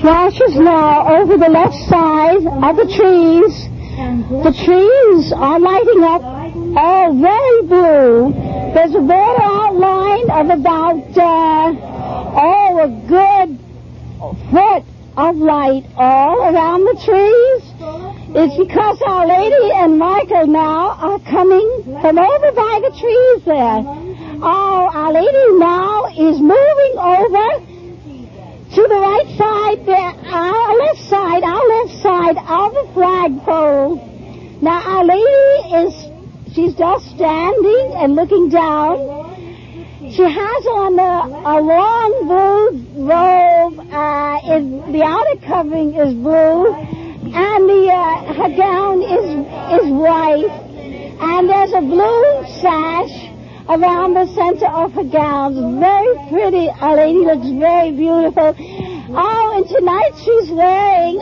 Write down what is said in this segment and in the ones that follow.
flashes now over the left side of the trees. The trees are lighting up, all very blue. There's a water outline of about, a good foot of light all around the trees. It's because Our Lady and Michael now are coming from over by the trees there. Oh, Our Lady now is moving over to the right side there, our left side of the flagpole. Now Our Lady she's just standing and looking down. She has on a long blue robe, the outer covering is blue, and her gown is white, and there's a blue sash around the center of her gown. Very pretty. Our Lady looks very beautiful. Oh, and tonight she's wearing,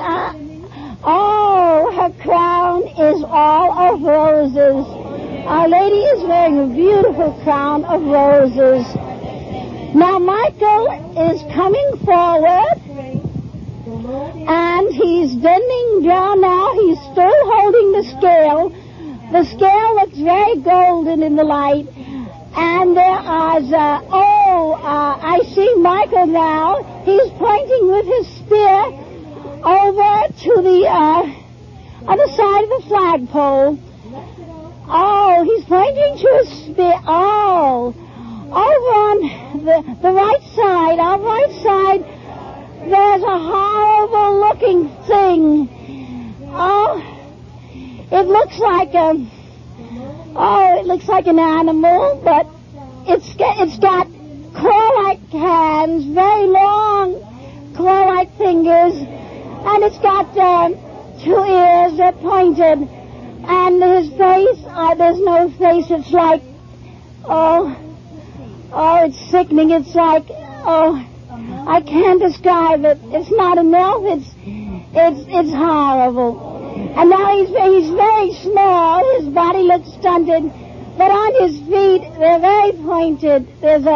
her crown is all of roses. Our Lady is wearing a beautiful crown of roses. Now Michael is coming forward, and he's bending down now. He's still holding the scale. The scale looks very golden in the light. And there is, I see Michael now. He's pointing with his spear over to the other side of the flagpole. Oh, he's pointing to his spear. Oh, over on the right side, our right side, there's a horrible-looking thing. Oh, it looks like an animal, but it's got claw-like hands, very long claw-like fingers, and it's got 2 ears that pointed, and his face, there's no face. It's like, it's sickening. It's like, I can't describe it. It's not enough. It's horrible. And now he's very small. His body looks stunted, but on his feet they're very pointed. There's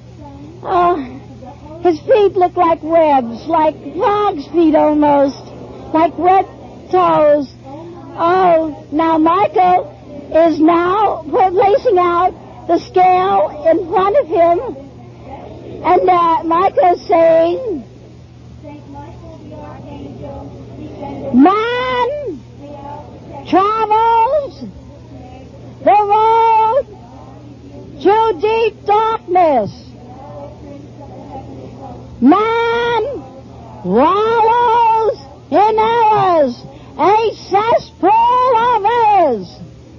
his feet look like webs, like frog's feet almost, like wet toes. Oh, now Michael is now placing out the scale in front of him, and Michael's saying, "Man travels the road to deep darkness. Man wallows in errors, a cesspool of errors.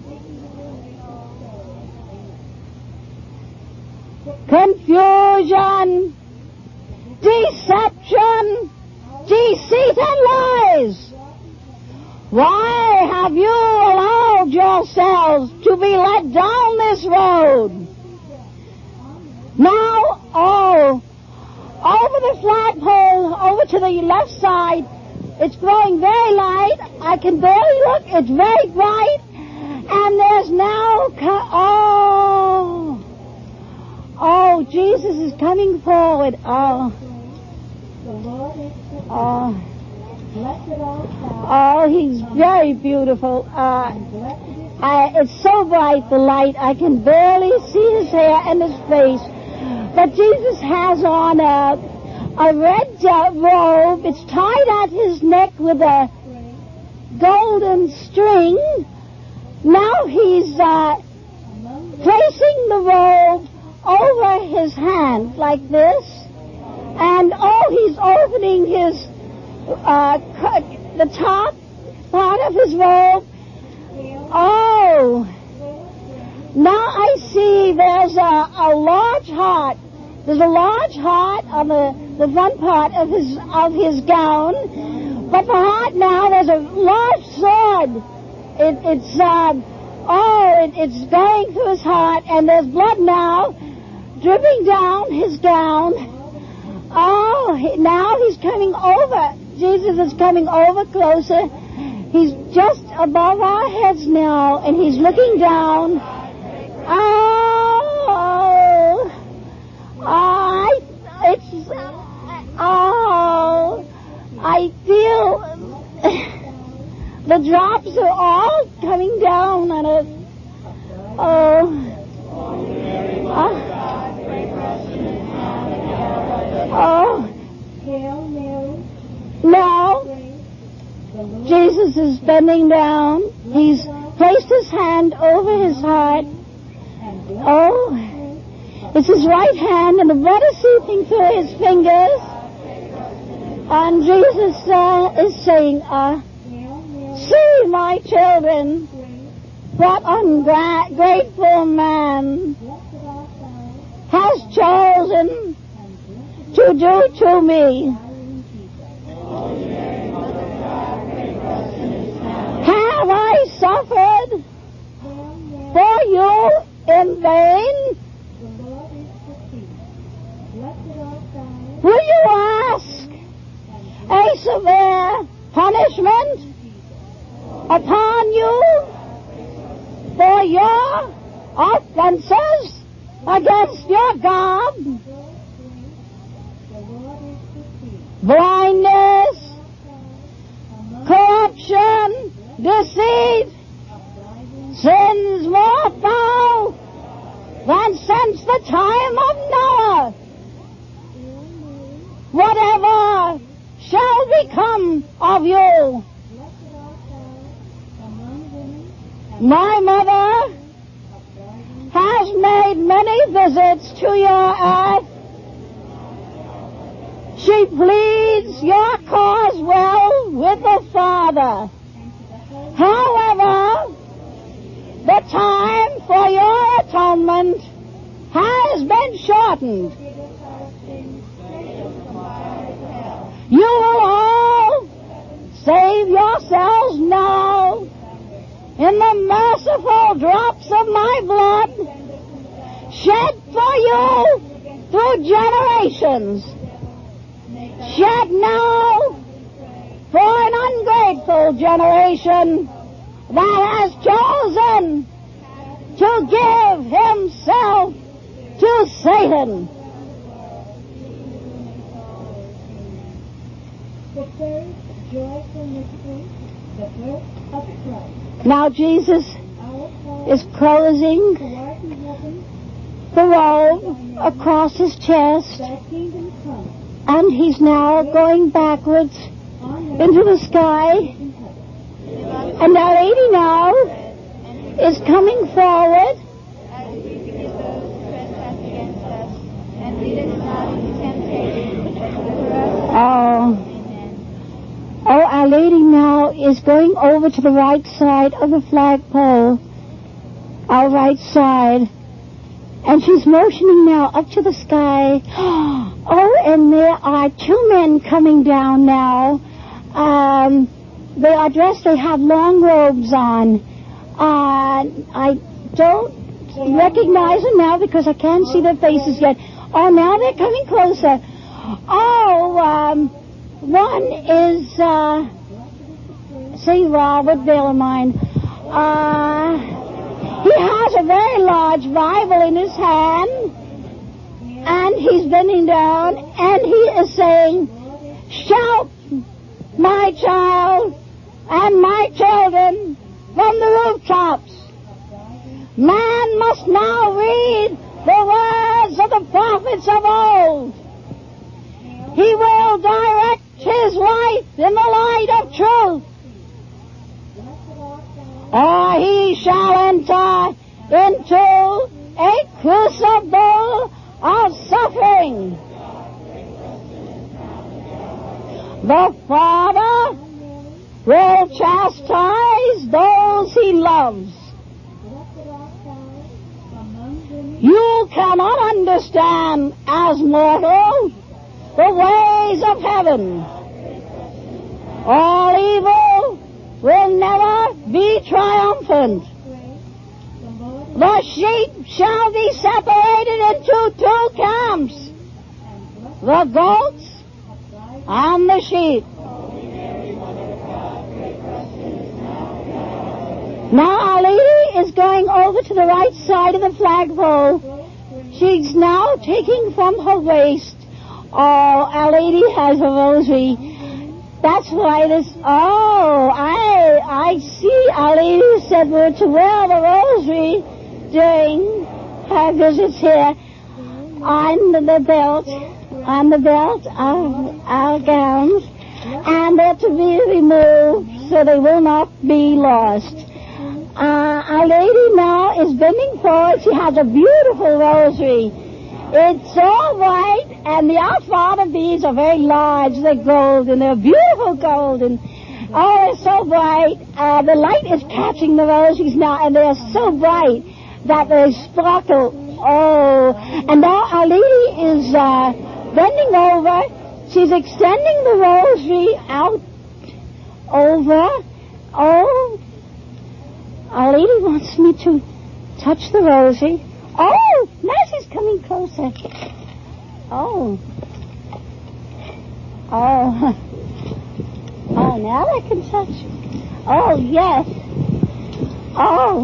Confusion, deception, deceit, and lies. Why have you allowed yourselves to be led down this road?" Now, over the flagpole, over to the left side, it's growing very light. I can barely look. It's very bright. And there's now, Jesus is coming forward. He's very beautiful. It's so bright, the light, I can barely see his hair and his face. But Jesus has on a red robe. It's tied at his neck with a golden string. Now he's placing the robe over his hand like this. And he's opening his the top part of his robe. Now I see there's a large heart. There's a large heart on the front part of his gown. But the heart now, there's a large sword. It's going through his heart, and there's blood now dripping down his gown. Now he's coming over. Jesus is coming over closer. He's just above our heads now, and he's looking down. The drops are all coming down on it. Oh. Now, Jesus is bending down. He's placed his hand over his heart. Oh, it's his right hand, and the blood is seeping through his fingers. And Jesus is saying, see, my children, what ungrateful man has chosen to do to me. Have I suffered for you in vain? Will you ask a severe punishment upon you for your offenses against your God? Blindness, corruption, deceit, sins more foul than since the time of Noah. Whatever shall become of you? My mother has made many visits to your earth. She pleads your cause well with the Father. However, the time for your atonement has been shortened. You will all save yourselves now in the merciful drops of my blood shed for you through generations. Shed now for an ungrateful generation that has chosen to give himself to Satan. The third joyful mystery, the birth of Christ. Now Jesus is closing the robe across his chest, Thy kingdom come, and he's now going backwards into the sky. And Our Lady now is coming forward. As we forgive those who trespass against us, and lead us not into temptation, but deliver us. Oh. Amen. Oh, Our Lady now is going over to the right side of the flagpole, our right side, and she's motioning now up to the sky. Oh, and there are two men coming down now. They are dressed, they have long robes on. I don't recognize them now because I can't see their faces yet. Oh, now they're coming closer. Oh, one is, see, Robert Bellarmine. He has a very large Bible in his hand, and he's bending down, and he is saying, shout, my child, and my children, from the rooftops. Man must now read the words of the prophets of old. He will direct his life in the light of truth, or he shall enter into a crucible of suffering. The Father will chastise those he loves. You cannot understand as mortal the ways of heaven. All evil will never be triumphant. The sheep shall be separated into two camps, the goats and the sheep. Now Our Lady is going over to the right side of the flagpole. She's now taking from her waist. Oh, Our Lady has a rosary. That's why I see Our Lady said we're to wear the rosary during her visits here on the belt of our gowns, and they're to be removed so they will not be lost. Our Lady now is bending forward. She has a beautiful rosary. It's all white, and the Our Father beads are very large. They're golden. They're beautiful golden. Oh, they're so bright. The light is catching the rosaries now, and they're so bright that they sparkle. Oh, and now Our Lady is bending over. She's extending the rosary out over. Oh, Our Lady wants me to touch the rosary. Oh, now she's coming closer. Oh, now I can touch. Oh, yes. Oh,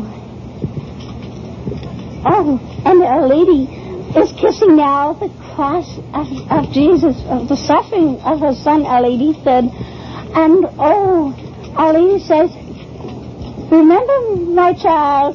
and Our Lady is kissing now the cross of Jesus, of the suffering of her Son, Our Lady said. And, Our Lady says, remember, my child,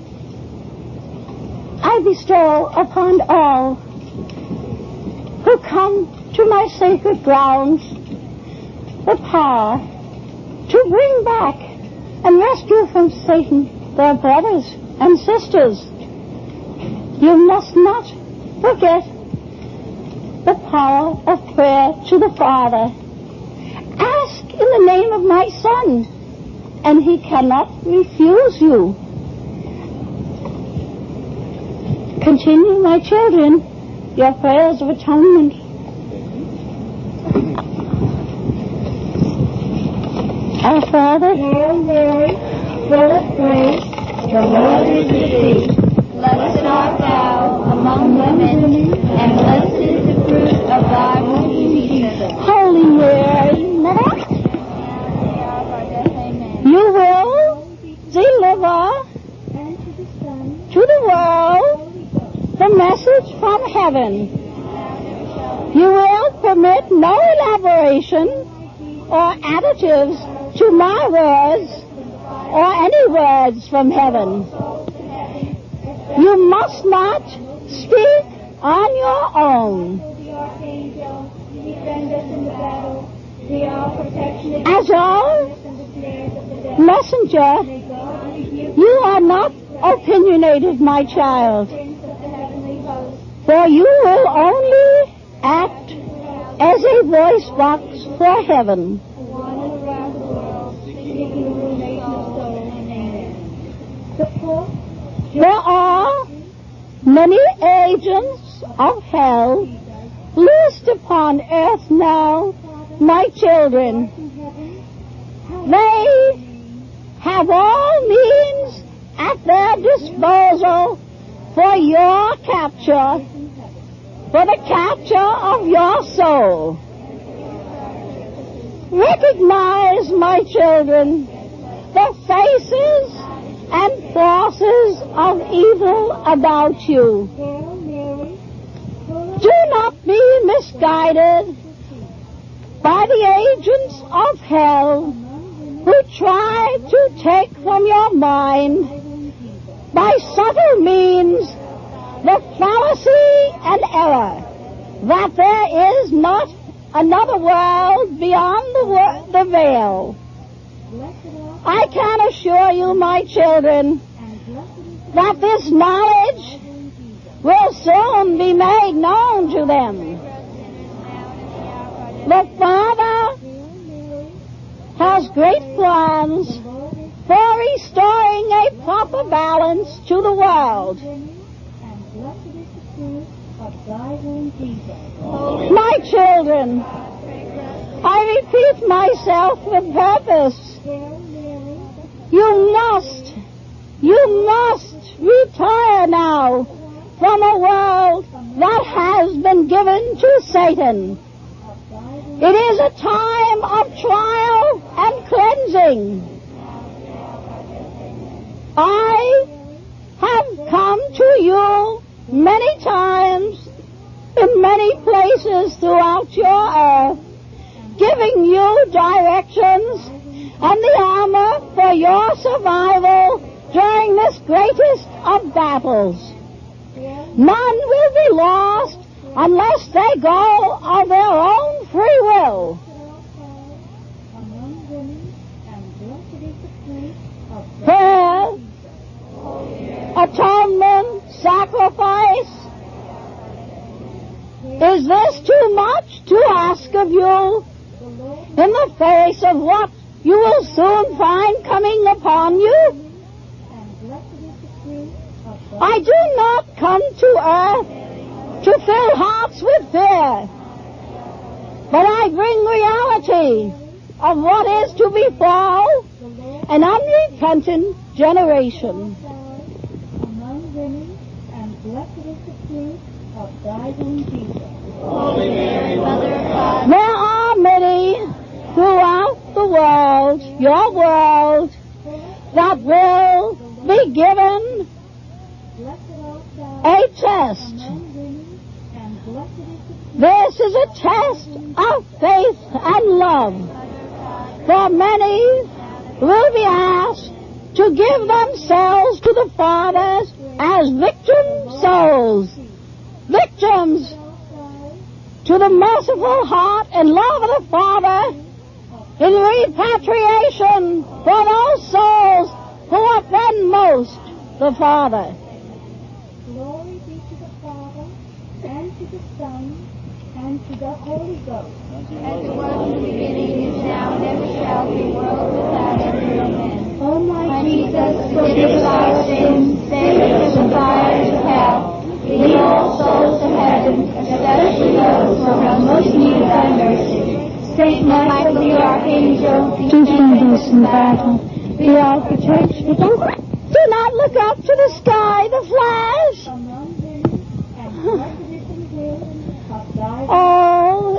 I bestow upon all who come to my sacred grounds the power to bring back and rescue from Satan their brothers and sisters. You must not forget the power of prayer to the Father. Ask in the name of my Son, and he cannot refuse you. Continue, my children, your prayers of atonement. Our Father, Hail Mary, full of grace, the Lord is with thee. Blessed art thou among women, and blessed is the fruit of thy womb, Jesus. Holy Mary, Mother, Amen. you will deliver And to the Son, to the world the message from heaven. You will permit no elaboration or additives to my words or any words from heaven. You must not speak on your own. the Archangel, defend us in the battle. Be our protection As our and declares of the devil. messenger, May God rebuke you are not opinionated, my child, the prince of the heavenly host. for you will only act as a voice box for heaven. Wandering around the world, seeking the ruination of souls. Amen. The Pope, There are many agents of hell loosed upon earth now, my children. in heaven, They have all means at their disposal for your capture, for the capture of your soul. Recognize, my children, the faces and forces of evil about you. Hail Mary, full of Do not be misguided by the agents of hell who try to take from your mind by subtle means the fallacy and error that there is not another world beyond the veil. blessed are I can assure you, my children, and blessed is that this knowledge will soon be made known to them. The Father Hail Mary, has great plans Lord is for restoring a proper balance to the world. women, and blessed is the fruit of thy womb, Jesus. My children, I repeat myself with purpose. Hail Mary, You must retire now from a world that has been given to Satan. It is a time of trial and cleansing. I have come to you many times in many places throughout your earth, giving you directions and the armor for your survival during this greatest of battles. None will be lost unless they go of their own free will. Prayer, atonement, sacrifice. Is this too much to ask of you in the face of what you will soon find coming upon you? I do not come to earth to fill hearts with fear, but I bring reality of what is to befall an unrepentant generation. Among women, and blessed is the fruit of thy womb, Jesus. Holy Mary, Mother of God, There are many throughout the world, your world, that will be given Blessed art thou a test. among women, and blessed is the fruit This is a test of faith and love. For many will be asked to give themselves to the fathers as victim souls, victims to the merciful heart and love of the Father in repatriation for those souls who offend most the Father. Glory be to the Father, and to the Son, and to the Holy Ghost. as it was in the beginning, is now, and ever shall be, world without end. Amen. O My my Jesus, forgive us our sins, save us from the fires of hell, lead all souls to heaven, especially those who have most need of thy mercy. Saint Michael the Archangel, Defend us in battle. Be our protection. Do not look up to the sky, the flash. among women, and blessed is the fruit of thy womb. Oh,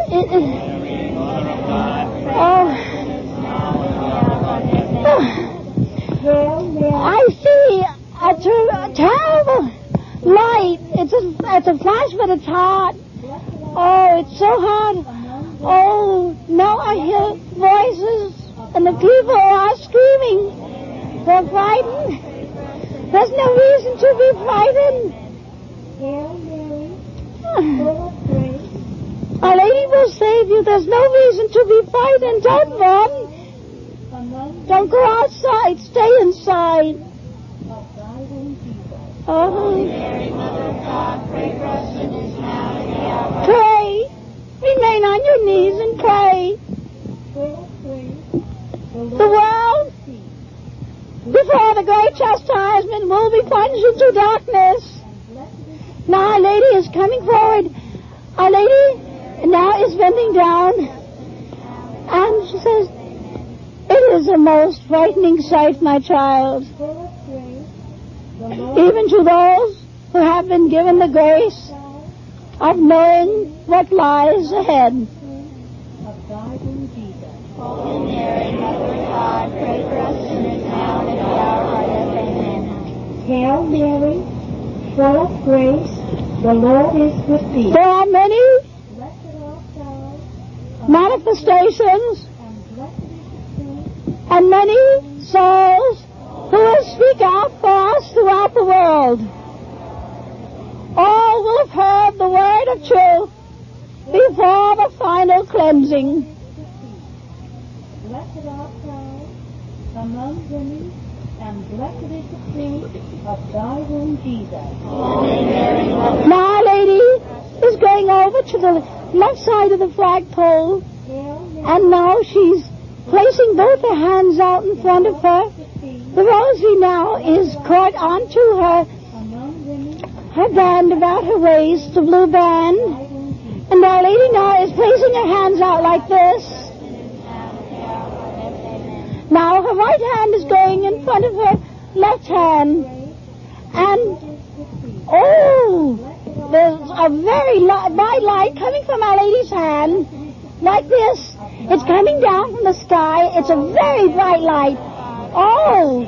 Hail Mary, I see a terrible light. It's a flash, but it's hot. Oh, it's so hot. Oh, now I hear voices, and the people are screaming. They're frightened. There's no reason to be frightened. Hail Mary, full of grace, Our Lady will save you. There's no reason to be frightened. Don't run. among Don't go outside. Stay inside. of thy womb, Jesus. Oh. Mary, Mother of God, pray for us sinners now and at the hour of our death. Pray. Remain on your knees and pray. Full of grace, the The Lord world, is with thee. before the great chastisement, will be plunged into darkness. And blessed is Now Our Lady is coming forward. Our Lady now is bending down. And she says, it is a most frightening sight, my child. the full of grace, the Lord Even to those who have been given the grace of knowing what lies ahead. of thy womb, Jesus. Holy Mary, Mother of God, pray for us sinners now and at the hour of our death. Amen. Hail Mary, full of grace, the Lord is with thee. There are many Blessed art thou, manifestations and blessed is the fruit and many souls who will speak out for us throughout the world. All will have heard the word of truth before the final cleansing. Blessed art thou among women, and blessed is the fruit of thy womb, Jesus. Holy Mary, Mother of Now Our Lady is going over to the left side of the flagpole, Hail Mary, and now she's placing both her hands out in front of her. with thee, The rosary now is caught onto her among women, band about her waist, the blue band. thy womb, Jesus. And Our Lady now is placing her hands out like this. Now her right hand is going in front of her left hand. And, oh, there's a very bright light coming from Our Lady's hand, like this. It's coming down from the sky. It's a very bright light. Oh,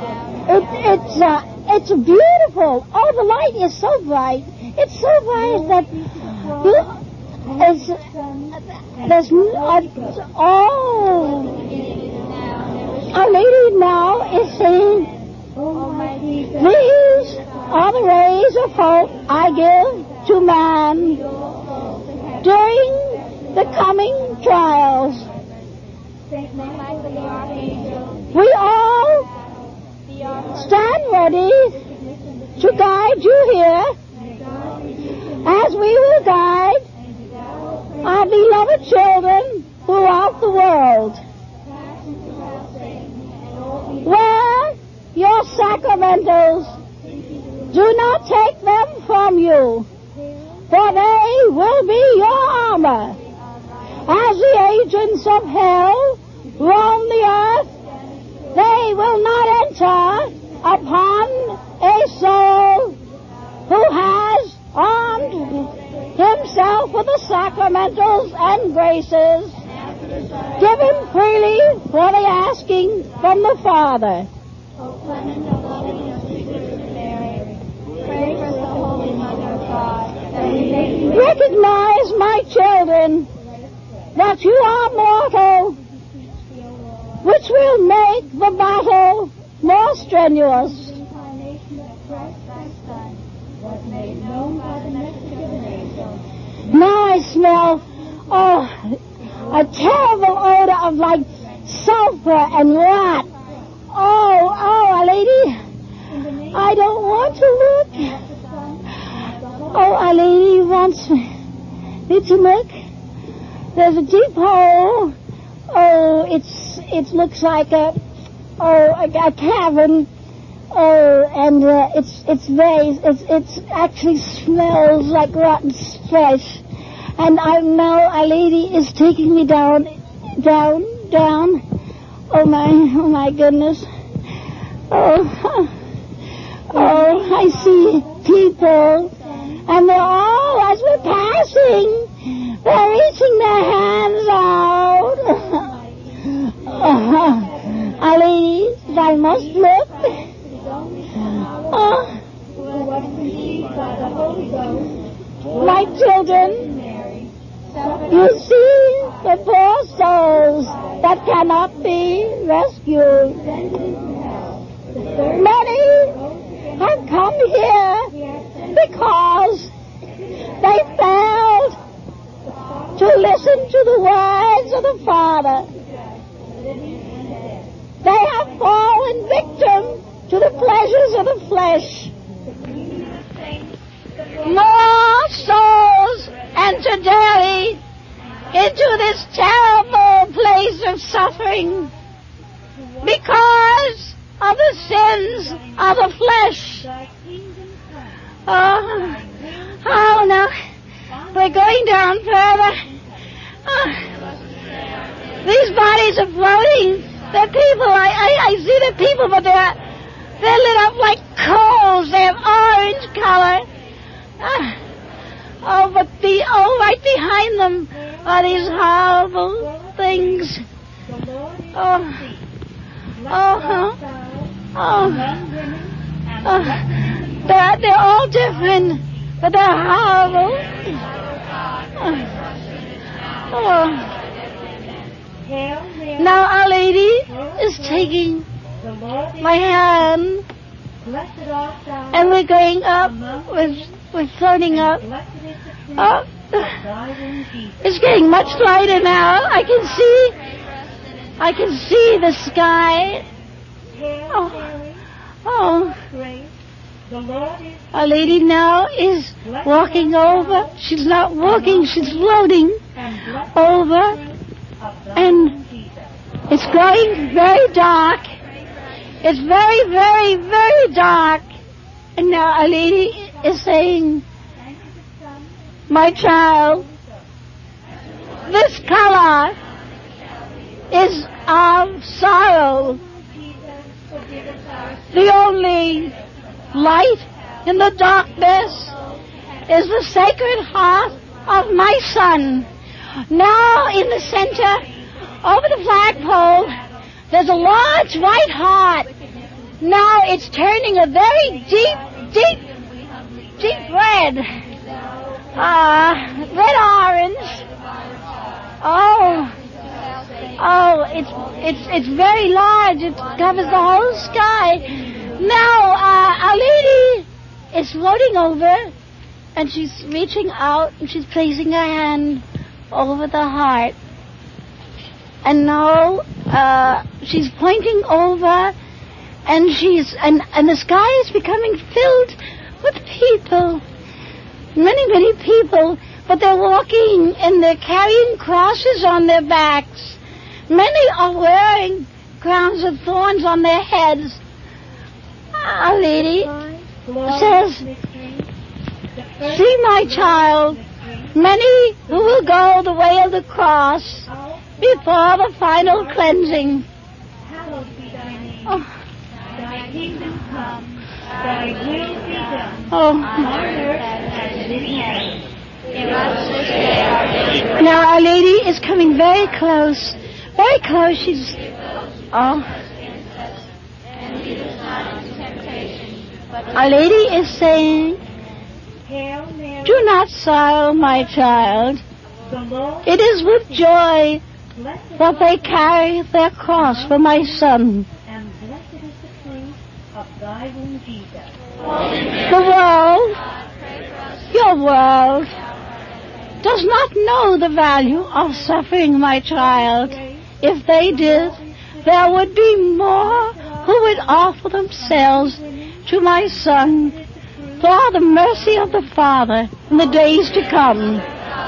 it's beautiful. Oh, the light is so bright. It's so bright that Our Lady now is saying, these are the rays of hope I give to man during the coming trials. We all stand ready to guide you here as we will guide our beloved children throughout the world. Wear your sacramentals. Do not take them from you, for they will be your armor. As the agents of hell roam the earth, they will not enter upon a soul who has armed himself with the sacramentals and graces given freely for the asking from the Father. Recognize, my children, that you are mortal, which will make the battle more strenuous. Now I smell, a terrible odor of like sulfur and rot. Our Lady, I don't want to look. Our Lady wants me to look. There's a deep hole. It looks like a cavern. And it actually smells like rotten flesh. And I know Our Lady is taking me down. Oh my goodness. I see people, and they're all, as we're passing, they're reaching their hands out. Our Lady, I must look. My children, you see the poor souls that cannot be rescued. Many have come here because they failed to listen to the words of the Father. They have fallen victim to the pleasures of the flesh. More souls enter daily into this terrible place of suffering because of the sins of the flesh. Now we're going down further. These bodies are floating. The people, I see the people, but they're lit up like coals. They have orange color. But right behind them are these horrible things. They're all different, but they're horrible. Now Our Lady is taking my hand, and we're going up. We're floating up. It's getting much lighter now. I can see the sky. Our Lady now is walking over. She's not walking, she's floating over. And it's growing very dark. It's very, very, very dark. And now Our Lady is saying, my child, this color is of sorrow. The only light in the darkness is the Sacred Heart of my Son. Now in the center, over the flagpole, there's a large white heart. Now it's turning a very deep red. Red orange. Oh, it's very large. It covers the whole sky. Now, Our Lady is floating over, and she's reaching out, and she's placing her hand over the heart. And now, she's pointing over, and and the sky is becoming filled with people. Many people, but they're walking and they're carrying crosses on their backs. Many are wearing crowns of thorns on their heads. Our Lady says, "See, my child, many who will go the way of the cross before the final cleansing." Hallowed be thy name. Oh. Thy kingdom come. Thy will be done. Oh. On earth as it is in heaven. Give us this day our daily bread. Now Our Lady is coming very close. Very close. She's... Oh. And lead us not into temptation, but Our Lady is saying, Hail Mary, "Do not sorrow, my child. the Lord, It is with joy blessed that they carry their cross for my Son." and blessed is the fruit of thy womb, Jesus. The world, your world, does not know the value of suffering, my child. If they did, there would be more who would offer themselves to my Son for the mercy of the Father in the days to come.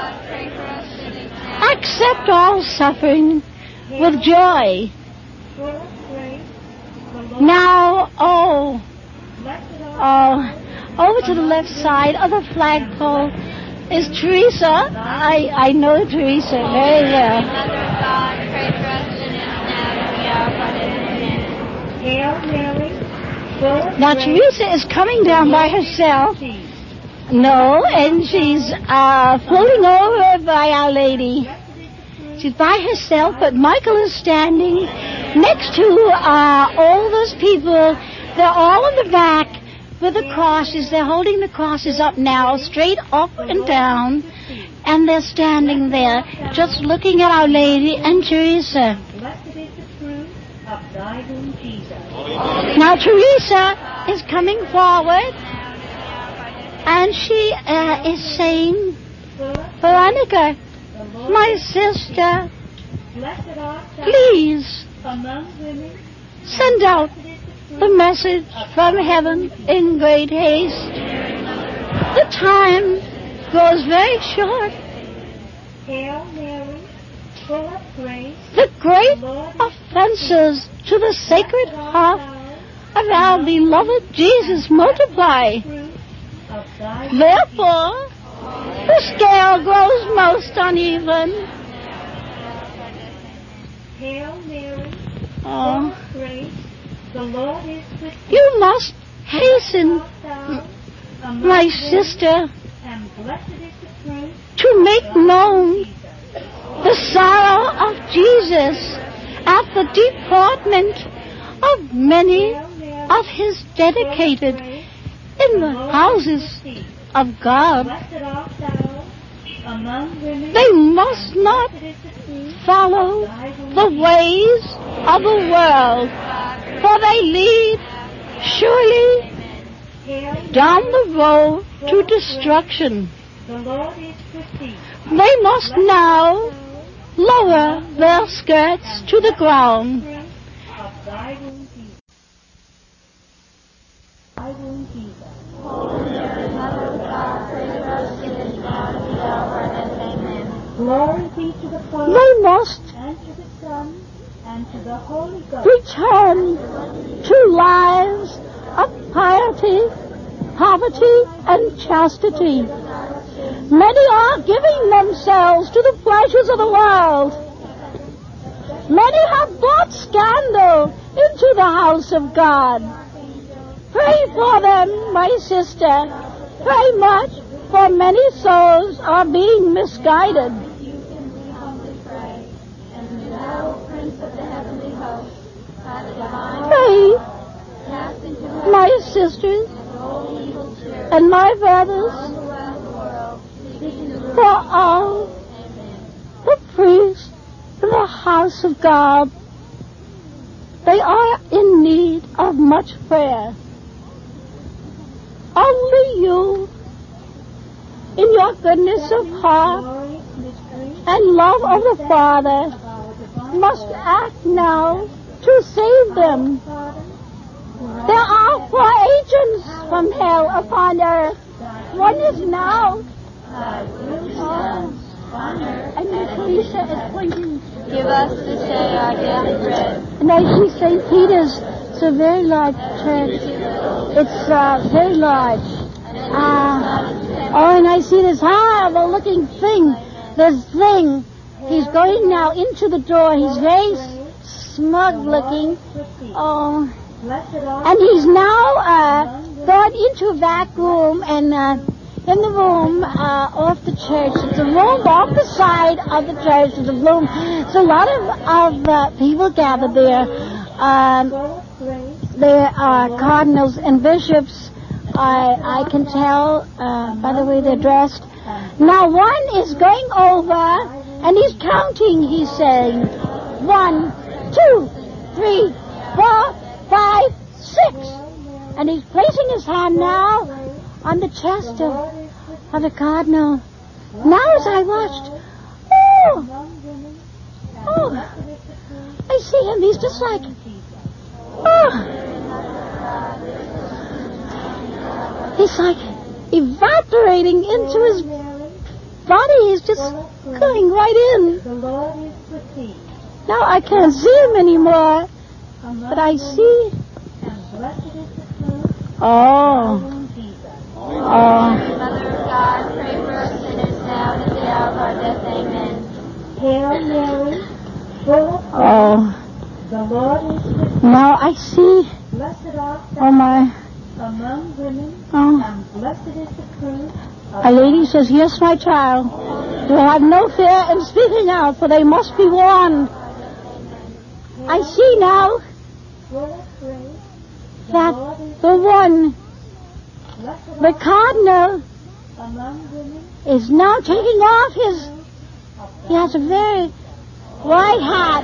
Accept all suffering with joy. Full of grace, the Lord, Now, blessed art over to the left side of the flagpole is Teresa. I know Teresa very well. Mother of God, pray for us sinners now and at the hour of our death. Amen. Hail Mary, full of Now grace, Teresa is coming down by herself. thee. No, and she's floating over by Our Lady. She's by herself, but Michael is standing next to all those people. They're all in the back with the crosses. They're holding the crosses up now, straight up and down, and they're standing there just looking at Our Lady and Teresa. Blessed is the fruit of thy womb, Jesus. Now Teresa is coming forward, and she is saying, Full of "Veronica, the Lord, my sister, blessed art thou please among women. send out Blessed is the the fruit message from heaven in great haste. The time grows very short. Hail Mary, full of grace, The great offenses to the sacred heart of our beloved Jesus multiply. fruit of thy womb. Therefore, the scale grows most uneven." Hail Mary, full Oh, of grace, the Lord is with thee. you must hasten, Art thou among my women, sister, and blessed is the fruit to make of thy womb, known Jesus. the sorrow of Jesus at the deportment of many Hail Mary, of his dedicated full of grace, in the the Lord is houses with thee. of God. Blessed art thou among women. They must not Blessed is the fruit follow of thy womb, the Jesus. ways of the world, for they lead surely Hail down Mary, the road to destruction. the Lord is with thee. They must now lower their skirts to the ground. Fruit of thy womb, Jesus. Thy womb, Jesus. Mother of God, pray for us sinners now and at the hour of our death. Amen. Glory be to the Father, They must and to the Son, and to the Holy Ghost. return to lives of piety, poverty, and chastity. Many are giving themselves to the pleasures of the world. Many have brought scandal into the house of God. Pray for them, my sister. Pray much, for many souls are being misguided. Pray, my sisters and my brothers, for all the priests in the house of God. They are in need of much prayer. Only you, in your goodness of heart and love of the Father, must act now to save them. There are 4 agents from hell upon earth. One is now. And Teresa is pointing. Give us this day our daily bread. And I see St. Peter's. It's a very large church. It's very large. And I see this horrible-looking thing. This thing. He's going now into the door. He's very smug-looking. Oh. And he's now gone into a back room and in the room off the church. It's a room off the side of the church. It's a room. There's a lot of people gathered there. There are cardinals and bishops. I can tell by the way they're dressed. Now one is going over and he's counting. He's saying 1, 2, 3, 4, 5, 6. And he's placing his hand now on the chest of the cardinal. Now as I watched, I see him. He's just like, he's like evaporating into his body. He's just going right in. Now I can't see him anymore, but I see. Mother of God, pray for us sinners now and at the hour of our death. Amen. Hail Mary, full of grace, the Lord is with thee. Now I see. Blessed art thou among women, and blessed is the fruit of A lady says, yes, my child, you have no fear in speaking out, for they must be warned. I see now full of grace. that the one, the cardinal, Among women, is now taking off he has a very white hat.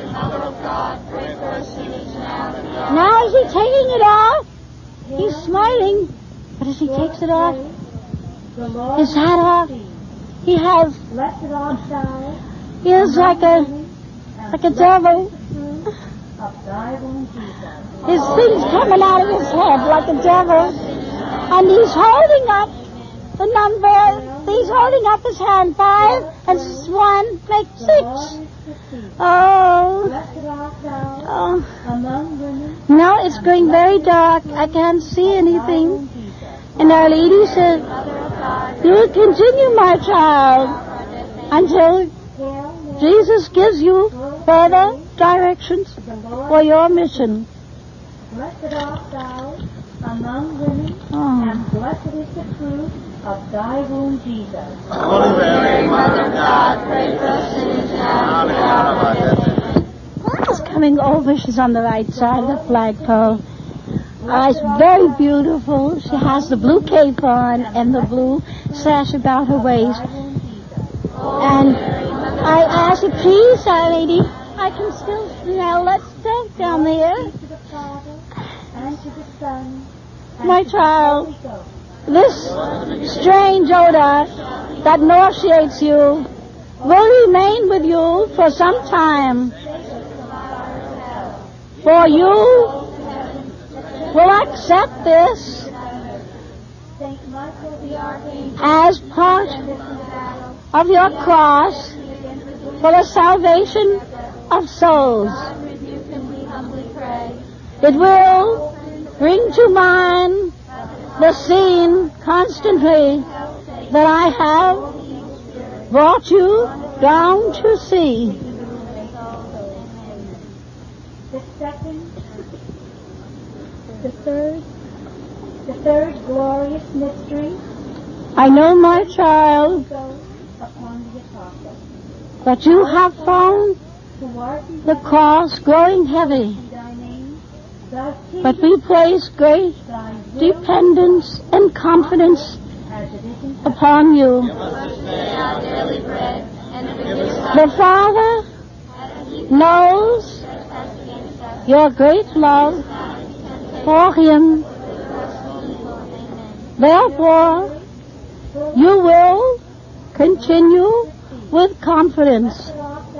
Now is he taking it off? He's smiling, but as he takes it off, his hat off, he has, blessed art thou he is like a devil. of thy womb, Jesus. His things coming out of his head like a devil. And he's holding up the number. He's holding up his hand. 5 and 1 make 6. Oh. Blessed art thou among women, Now it's going very dark. I can't see anything. And Our Lady said, you will continue, my child, until Jesus gives you further directions for your mission. blessed art thou among women, and blessed is the fruit of thy womb, Jesus. Holy Mary, Mother of God, pray for us sinners now and at the hour of our death. Amen. She's coming over. She's on the right side of the flagpole. It's very beautiful. She has the blue cape on and the blue sash about her waist. And I asked her, please, Our Lady, I can still smell that stuff down there. To the Father, and to the Son, and My to child, the Holy Ghost. this strange odor that nauseates you will remain with you for some time. For you will accept this Saint Michael the Archangel, as part of your cross for the salvation of souls. God rebuke and we humbly pray. It will bring to mind the scene constantly that I have brought you down to see. the third glorious mystery, I know, my child, goes upon the apostle. that you have found Who art in the cross growing heavy, thy name, thy but kingdom, we place great thy will, dependence and confidence as it is in upon you. The Father knows your great love for Him. Therefore, you will continue with confidence.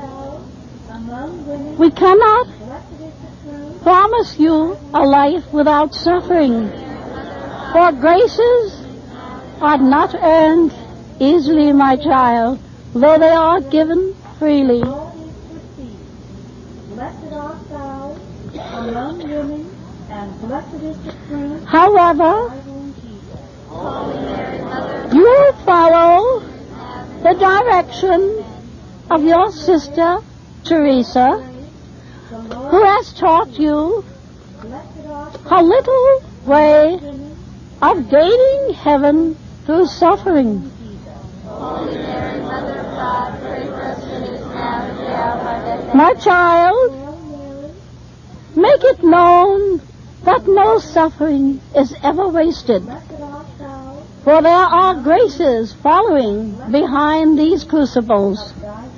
We cannot promise you a life without suffering, for graces are not earned easily, my child, though they are given freely. Blessed art thou among women, and blessed is the fruit. However, you will follow the direction of your sister Teresa, who has taught you a little way of gaining heaven through suffering. My child, make it known that no suffering is ever wasted, for there are graces following behind these crucibles.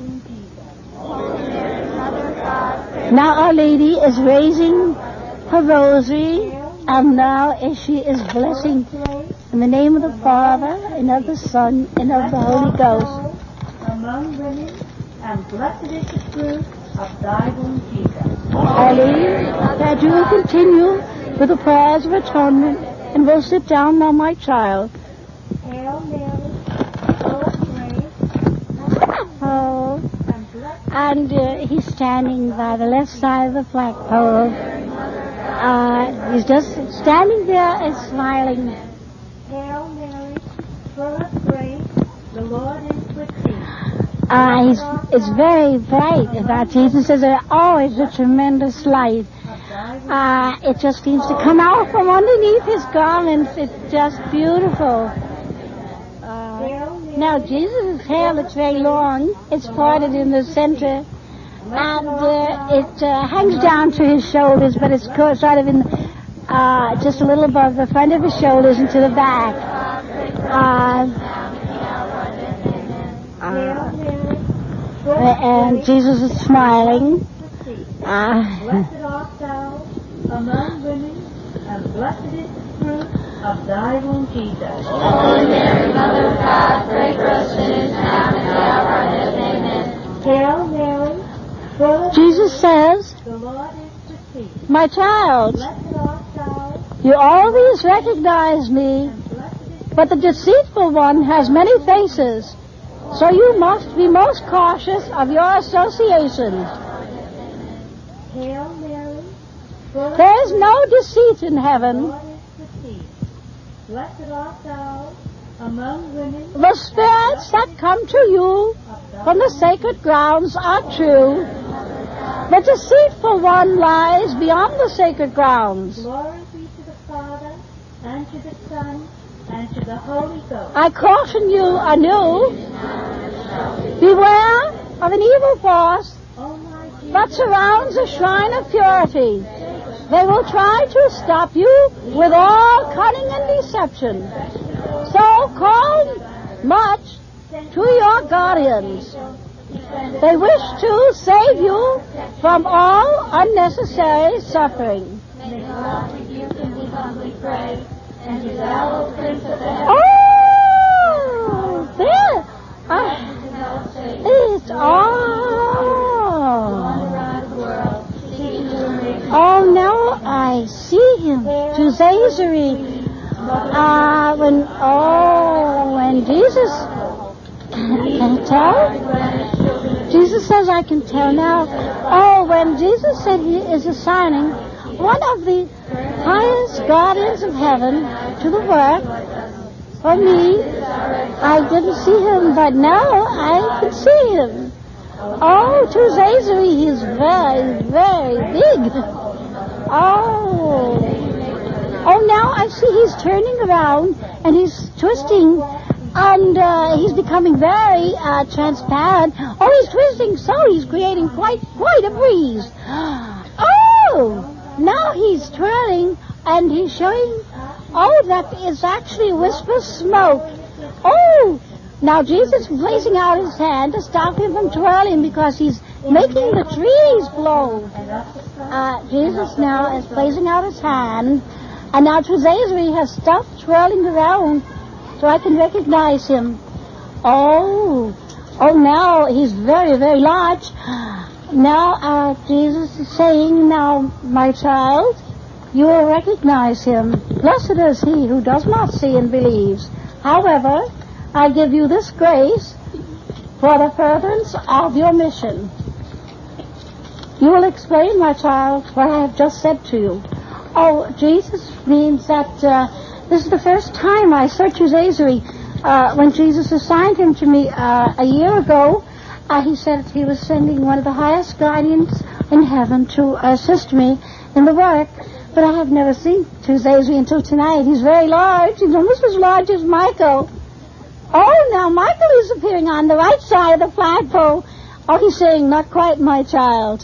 Now Our Lady is raising her rosary, and now as she is blessing in the name of the Father, and of the Son, and of the Holy Ghost. Among women, and blessed is the fruit of thy womb, Jesus. Holy, that you will continue with the prayers of atonement, and will sit down now, my child. Hail Mary, full of grace, Oh, and blessed and he's standing by the left side of the flagpole. He's just standing there and smiling. Hail Mary, full of grace, the Lord is with thee. It's very bright. Jesus is always a tremendous light. It just seems to come out from underneath his garments. It's just beautiful. Now, Jesus' hair looks very long. It's parted in the center, and it hangs down to his shoulders, but it's sort of in just a little above the front of his shoulders and to the back. And Jesus is smiling. Blessed art thou among women, and blessed is the fruit of thy womb, Jesus. Holy Mary, Mother of God, pray for us sinners now and at the hour of our death. Amen. Hail Mary, full of Jesus says, the Lord is with thee. my child, Blessed art thou, you always recognize me, and blessed is but the deceitful one has many faces. So you must be most cautious of your associations. Hail Mary, full of There is no deceit in heaven. the Lord is with thee. Blessed art thou among women, The spirits that come to you from the sacred grounds are true. The deceitful one lies beyond the sacred grounds. glory be to the Father, and to the Son, and to the Holy Ghost. I caution you anew, beware of an evil force O my Jesus, that surrounds a shrine of purity. They will try to stop you with all cunning and deception. So call much to your guardians. They wish to save you from all unnecessary suffering. May God rebuke him, we humbly pray. And to thou, O Prince of the heavens, Oh, there. It's all. around the world, seeking to make Oh, now I see him. To Zazari. When Jesus can tell. Jesus says I can tell now. Oh, when Jesus said he is assigning one of the highest guardians of heaven to the work for me, I didn't see him, but now I can see him. Oh, to Zazari, he's very, very big. Oh, now I see he's turning around and he's twisting, and he's becoming very transparent. Oh, he's twisting, so he's creating quite a breeze. Oh, now he's twirling and he's showing. Oh, that is actually wisp of smoke. Oh! Now Jesus is placing out his hand to stop him from twirling because he's making the trees blow. Jesus now is placing out his hand, and now Trizazri has stopped twirling around so I can recognize him. Oh, now he's very, very large. Now Jesus is saying, now, my child, you will recognize him. Blessed is he who does not see and believes. However, I give you this grace for the furtherance of your mission. You will explain, my child, what I have just said to you. Oh, Jesus means that this is the first time I saw Trizazri. When Jesus assigned him to me a year ago, he said he was sending one of the highest guardians in heaven to assist me in the work. But I have never seen Trizazri until tonight. He's very large. He's almost as large as Michael. Oh, now Michael is appearing on the right side of the flagpole. Oh, he's saying, not quite, my child.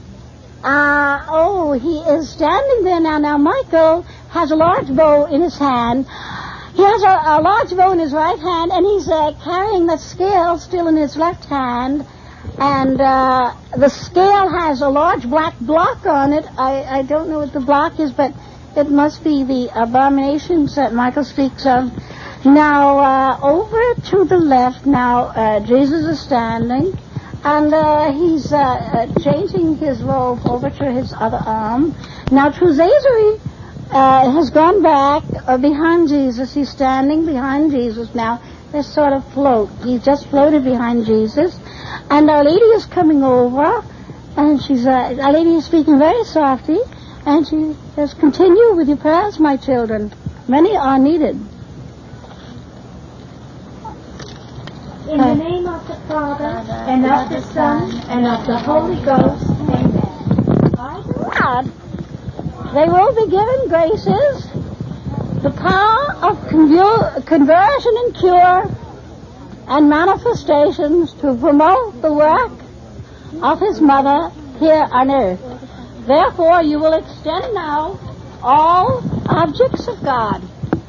He is standing there now. Now, Michael has a large bow in his hand. He has a large bow in his right hand, and he's carrying the scale still in his left hand. And the scale has a large black block on it. I don't know what the block is, but it must be the abominations that Michael speaks of. Now, over to the left, now, Jesus is standing, and he's changing his robe over to his other arm. Now, Trizazri has gone back behind Jesus. He's standing behind Jesus now. They sort of float. He just floated behind Jesus. And Our Lady is coming over, and Our Lady is speaking very softly, and she says, continue with your prayers, my children. Many are needed. In the name of the Father, and of the Son, and of the Holy Ghost, amen. God, they will be given graces, the power of conversion and cure, and manifestations to promote the work of his mother here on earth. Therefore, you will extend now all objects of God.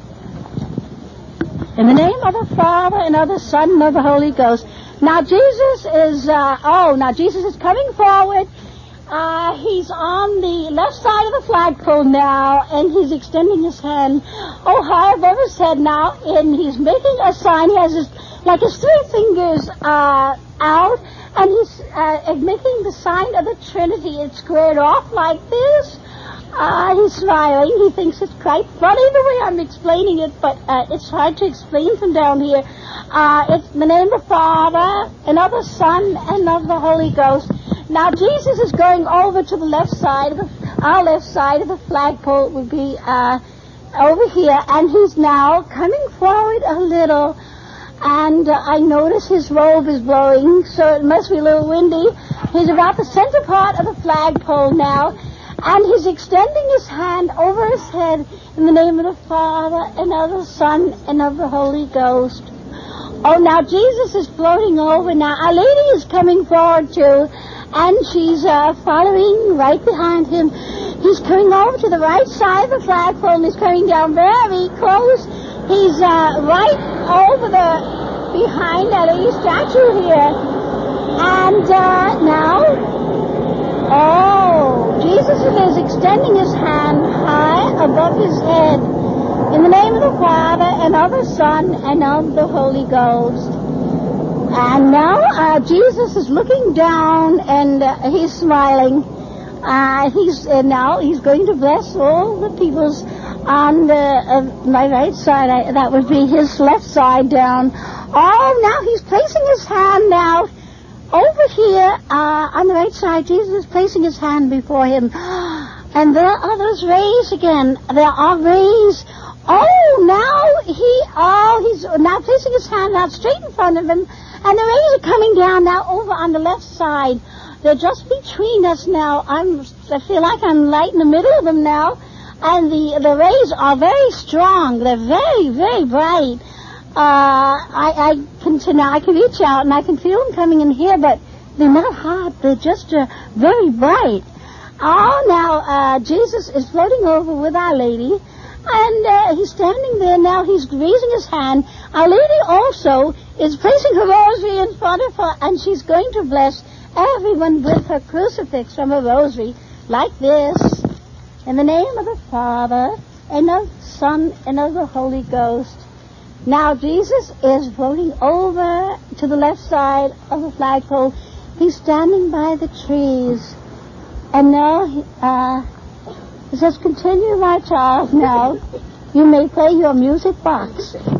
In the name of the Father, and of the Son, and of the Holy Ghost. Now Jesus is coming forward. He's on the left side of the flagpole now, and he's extending his hand. Oh, high above his head now, and he's making a sign. He has his three fingers out, and he's making the sign of the Trinity. It's squared off like this. He's smiling. He thinks it's quite funny the way I'm explaining it, but it's hard to explain from down here. It's the name of the Father, and of the Son, and of the Holy Ghost. Now, Jesus is going over to the left side. Our left side of the flagpole would be over here, and he's now coming forward a little, and I notice his robe is blowing, so it must be a little windy. He's about the center part of the flagpole now, and he's extending his hand over his head in the name of the Father, and of the Son, and of the Holy Ghost. Oh, now Jesus is floating over. Now Our Lady is coming forward too, and she's following right behind him. He's coming over to the right side of the flagpole, and he's coming down very close. He's right over behind Our Lady's statue here. And now... Oh, Jesus is extending his hand high above his head in the name of the Father, and of the Son, and of the Holy Ghost. And now Jesus is looking down, and he's smiling. He's going to bless all the peoples on my right side. That would be his left side down. Oh, now he's placing his hand now over here on the right side. Jesus is placing his hand before him. And there are those rays again. There are rays. Oh, now he's now placing his hand out straight in front of him. And the rays are coming down now over on the left side. They're just between us now. I feel like I'm right in the middle of them now. And the rays are very strong. They're very, very bright. I can reach out and I can feel them coming in here, but they're not hot. They're just very bright. Oh, now Jesus is floating over with Our Lady, And he's standing there now. He's raising his hand. Our Lady also is placing her rosary in front of her, and she's going to bless everyone with her crucifix from her rosary, like this. In the name of the Father, and of the Son, and of the Holy Ghost. Now Jesus is rolling over to the left side of the flagpole. He's standing by the trees. And now it says, continue, my child, now. You may play your music box.